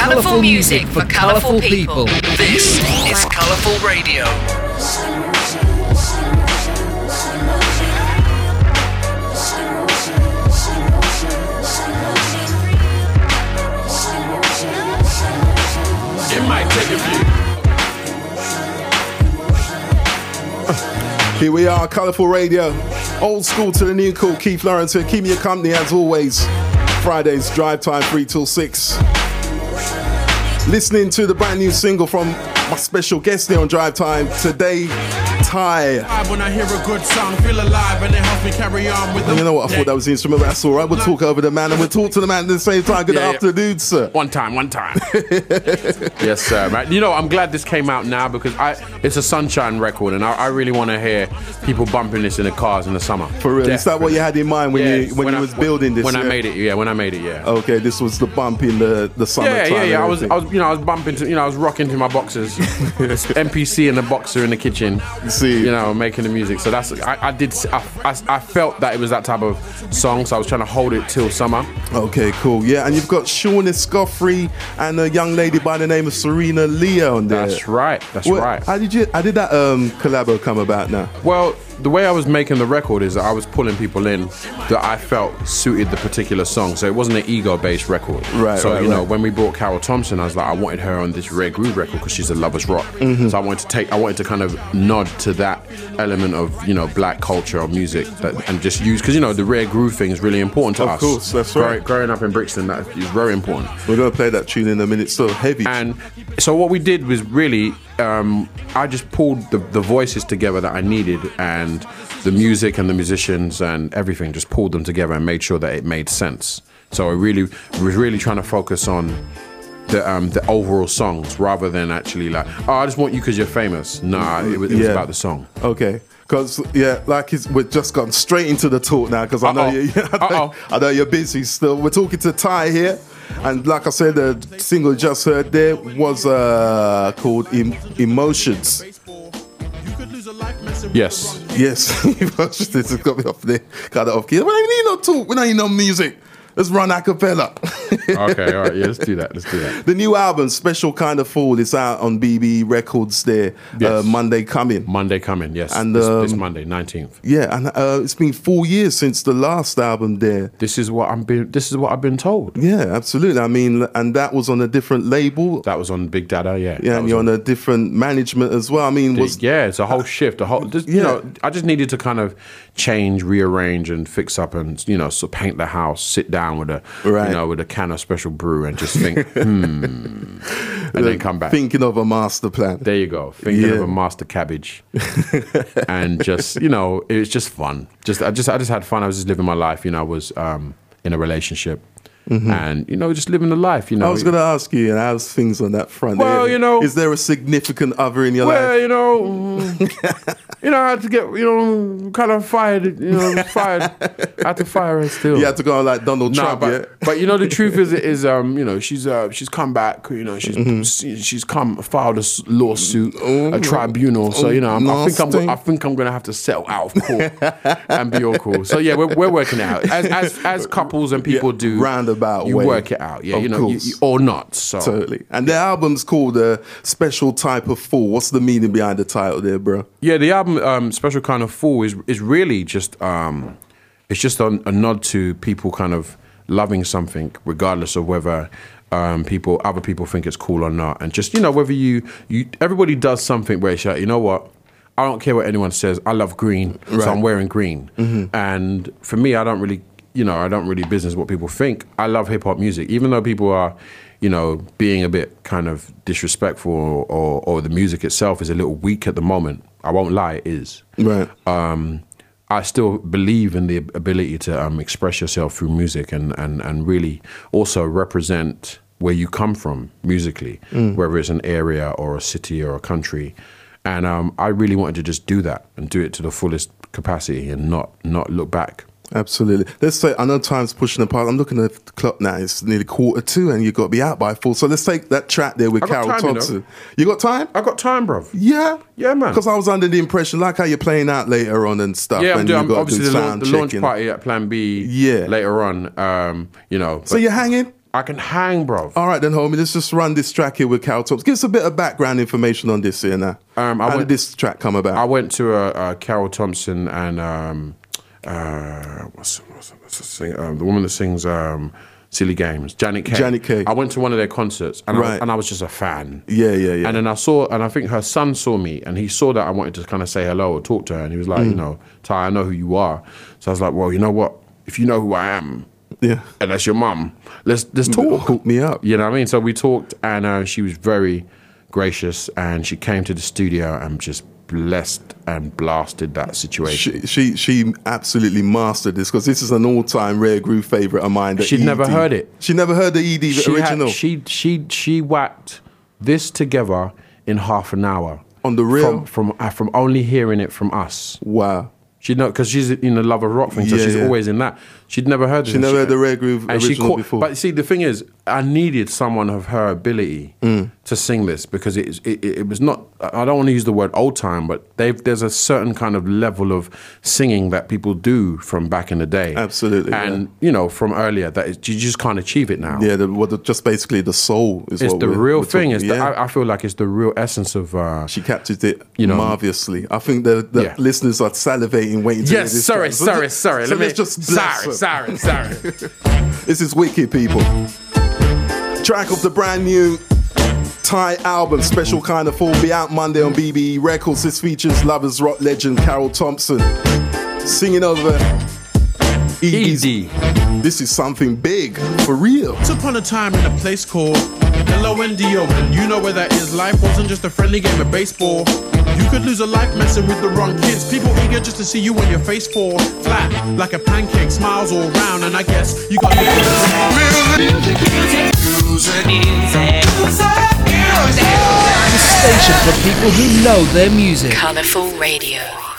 Colourful music for colourful people. This is Colourful Radio. It might take a few. Here we are, Colourful Radio. Old school to the new cool. Keith Lawrence here, keeping you company as always. Fridays, drive time 3 till 6. Listening to the brand new single from my special guest here on Drive Time today, Ty. When I hear a good song, feel alive, and it helps me carry on with And you know what? I thought that was the instrument, but that's all right. We'll talk over the man and we'll talk to the man at the same time. Good afternoon, sir. One time. Yes, sir. Man. You know, I'm glad this came out now because it's a sunshine record, and I really want to hear people bumping this in the cars in the summer. For real? Is that what you had in mind when you was building this? When I made it, yeah. Okay, this was the bump in the summertime. Yeah. I was bumping to, I was rocking to my boxers. MPC and the boxer in the kitchen. See, making the music. So that's I felt that it was that type of song, so I was trying to hold it till summer. Okay, cool. Yeah, and you've got Sean Escoffrey and a young lady by the name of Serena Leo on there. That's right. How did that collabo come about now? Well, the way I was making the record is that I was pulling people in that I felt suited the particular song. So it wasn't an ego-based record. Right. So, when we brought Carol Thompson, I was like, I wanted her on this Rare Groove record because she's a Lovers Rock. Mm-hmm. So I wanted to kind of nod to that element of, black culture or music and just use, because, the Rare Groove thing is really important to us. Of course, that's right. Growing up in Brixton, that is very important. We're going to play that tune in a minute, so heavy. And so what we did was really, I just pulled the voices together that I needed, and the music and the musicians and everything, just pulled them together and made sure that it made sense. So I was really trying to focus on the overall songs rather than actually like, I just want you because you're famous. Nah, it was about the song. Okay. Because, we've just gone straight into the talk now, because I know you're busy still. We're talking to Ty here. And like I said, the single you just heard there was called Emotions. Yes. Emotions. This has got me off there. Got it off key. We don't need no talk. We don't need no music. Let's run a cappella. Okay, all right. Yeah, let's do that. The new album, Special Kind of Fool, is out on BB Records there. Yes. Monday coming, yes. And this Monday, 19th. Yeah, and it's been 4 years since the last album there. This is what I've been told. Yeah, absolutely. I mean, and that was on a different label. That was on Big Dada, yeah. Yeah, and you're on a different management as well. I mean, it's a whole shift. I just needed to kind of change, rearrange, and fix up, and so paint the house, sit down with a with a can of special brew and just think and then come back thinking of a master plan. There you go, thinking of a master cabbage. And just it was just fun. I just had fun. I was just living my life. I was in a relationship. Mm-hmm. And just living the life. I was going to ask you, how's things on that front? Well, is there a significant other in your life? I had to get kind of fired. Fired. I had to fire her still. You had to go like Donald Trump, but the truth is she's come back. She's filed a lawsuit, a tribunal. So I think I'm going to have to settle out of court and be all cool. So yeah, we're working it out as couples and people do. Roundabout you way. Work it out, yeah. You or not. So totally. And the album's called Special Type of Fool. What's the meaning behind the title there, bro? Yeah, the album Special Kind of Fool is really just it's just a nod to people kind of loving something, regardless of whether other people think it's cool or not, and just whether you everybody does something where it's like, you know what, I don't care what anyone says. I love green, so I'm wearing green. Mm-hmm. And for me, I don't really business what people think. I love hip hop music, even though people are, being a bit kind of disrespectful or the music itself is a little weak at the moment. I won't lie, it is. Right. I still believe in the ability to express yourself through music and really also represent where you come from musically, whether it's an area or a city or a country. And I really wanted to just do that and do it to the fullest capacity and not look back. Absolutely. Let's say, I know time's pushing apart. I'm looking at the clock now. It's nearly 2:45 and you've got to be out by 4. So let's take that track there with Carol Thompson. You got time? I got time, bro. Yeah? Yeah, man. Because I was under the impression, like how you're playing out later on and stuff. Yeah, and I'm obviously the launch party at Plan B later on, So you're hanging? I can hang, bro. All right then, homie. Let's just run this track here with Carol Thompson. Give us a bit of background information on this here now. How did this track come about? I went to a Carol Thompson and what's the woman that sings Silly Games, Janet Kay. Janet Kay. I went to one of their concerts and Right. I was just a fan. Yeah. And then I think her son saw me and he saw that I wanted to kind of say hello or talk to her and he was like, you know, Ty, I know who you are. So I was like, well, you know what? If you know who I am, and that's your mum, let's talk. Hook me up. You know what I mean? So we talked and she was very gracious and she came to the studio and just blessed and blasted that situation. She absolutely mastered this because this is an all-time Rare Groove favorite of mine. She'd never heard it. She never heard the ED original. She whacked this together in half an hour on the real from only hearing it from us. Wow. She know because she's in the love of rock thing, so she's always in that. She'd never heard. She never heard the Rare Groove original before. But see, the thing is, I needed someone of her ability to sing this because it was not. I don't want to use the word old time, but there's a certain kind of level of singing that people do from back in the day. Absolutely, and you know from earlier that you just can't achieve it now. Yeah, just basically the soul is. It's what the real thing. Is yeah. I feel like it's the real essence of. She captured it, marvelously. I think the listeners are salivating, waiting to hear this. Sorry. Let's just sorry. This is wicked, people. Track of the brand new Ty album, Special Kind of Fool, be out Monday on BBE Records. This features Lovers Rock legend Carol Thompson singing over Easy. This is something big, for real. Once upon a time in a place called L-O-N-D-O, and you know where that is. Life wasn't just a friendly game of baseball. You could lose a life messing with the wrong kids. People eager just to see you when your face fall flat like a pancake, smiles all round, and I guess you got the station for people who know their music. Colourful Radio.